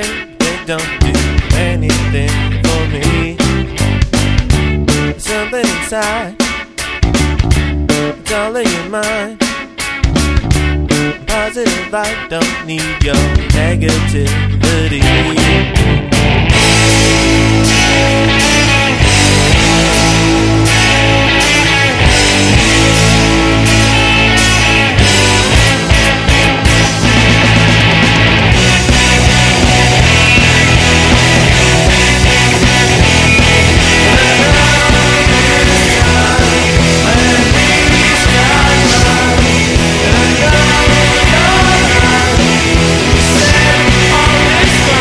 say they don't do anything for me. Something inside, it's all in your mind. Positive, I don't need your negativity.